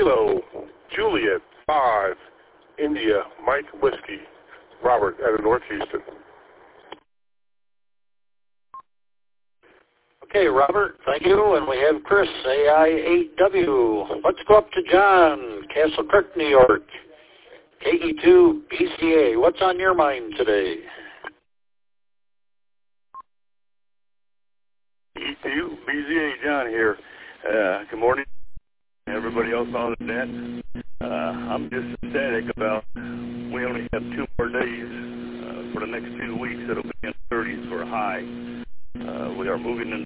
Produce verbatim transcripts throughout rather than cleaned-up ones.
Kilo, Juliet, five, India, Mike Whiskey, Robert out of North Houston. Okay, Robert, thank you. And we have Chris, A I eight W. Let's go up to John, Castle Creek, New York, K E two B C A. What's on your mind today? K E two B C A, John here. Uh, good morning, everybody else on the net. Uh, I'm just ecstatic about we only have two more days uh, for the next two weeks. It'll be in the thirties for a high. Uh, we are moving in.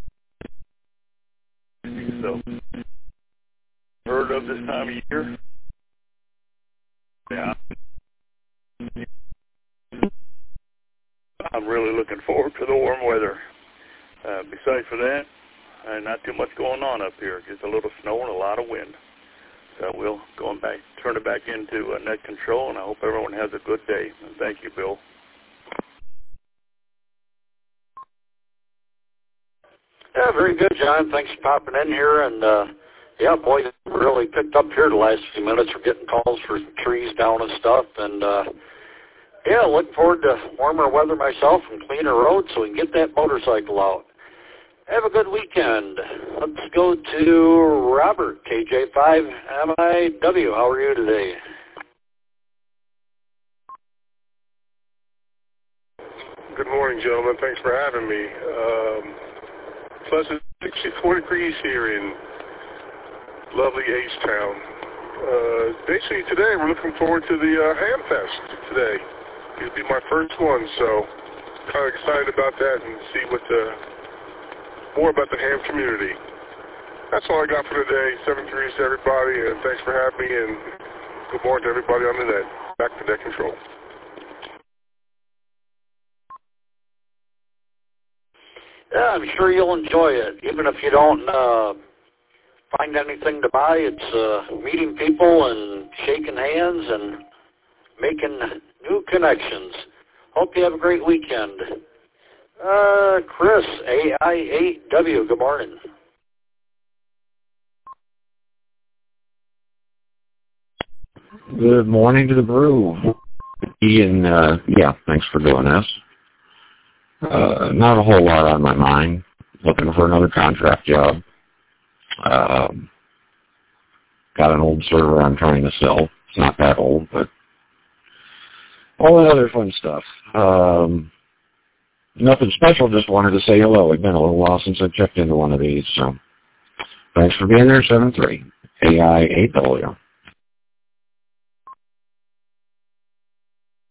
So, heard of this time of year? Yeah. I'm really looking forward to the warm weather. Uh, besides for that, uh, not too much going on up here. Just a little snow and a lot of wind. So we'll go and back, turn it back into uh, net control, and I hope everyone has a good day. And thank you, Bill. Yeah, very good, John. Thanks for popping in here. And, uh, yeah, boy, it really picked up here the last few minutes. We're getting calls for trees down and stuff. And, uh, yeah, looking forward to warmer weather myself and cleaner roads so we can get that motorcycle out. Have a good weekend. Let's go to Robert, K J five M I W. How are you today? Good morning, gentlemen. Thanks for having me. Um, pleasant sixty-four degrees here in lovely H-Town. Uh, basically, today we're looking forward to the uh, Ham Fest today. It'll be my first one, so kind of excited about that and see what the more about the ham community. That's all I got for today. Seven threes to everybody, and thanks for having me, and good morning to everybody on the net. Back to net control. Yeah, I'm sure you'll enjoy it. Even if you don't uh, find anything to buy, it's uh, meeting people and shaking hands and making new connections. Hope you have a great weekend. Uh, Chris, A I eight W, good morning. Good morning to the brew. Ian, uh, yeah, thanks for doing this. Uh, not a whole lot on my mind. Looking for another contract job. Um, got an old server I'm trying to sell. It's not that old, but all that other fun stuff. Um, nothing special, just wanted to say hello. It's been a little while since I checked into one of these, so thanks for being there, seven three, A I eight W.